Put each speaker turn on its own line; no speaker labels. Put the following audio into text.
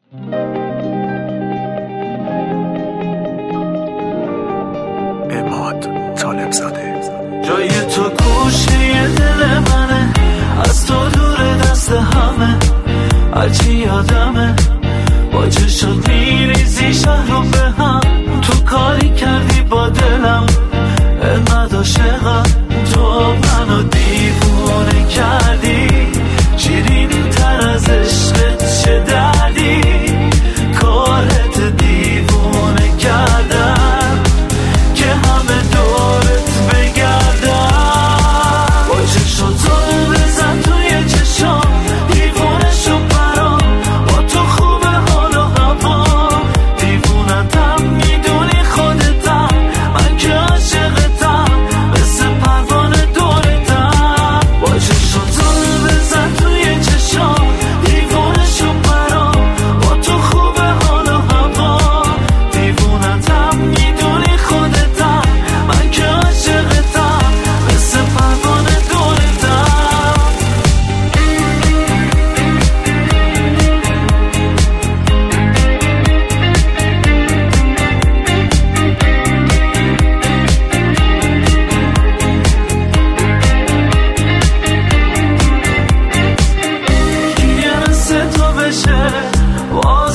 عماد طالب زاده.
جای تو گوشه دل منه، از تو دور دست همه، هرچی یادمه با چشات میریزی شهر رو به هم. تو کاری کردی با دلم انقدر عاشقم، تو منو دیوونه کردی، شیرین تر از عشقت چه دردی، کارت دیوونه کردم که همه دورت بگردم. با چشاتو بزن توی چشام، دیوونه شو برام، با تو خوبه حال و هوا، دیوونتم میدونی خودتم، من که عاشقتم مثل پروانه دورتم. با چشاتو بزن توی چشام، دیوونه شو برام، با تو خوبه حال و هوا، دیوونتم میدونی خودتم، من که عاشقتم مثل پروانه دورتم. یه مثل تو بشه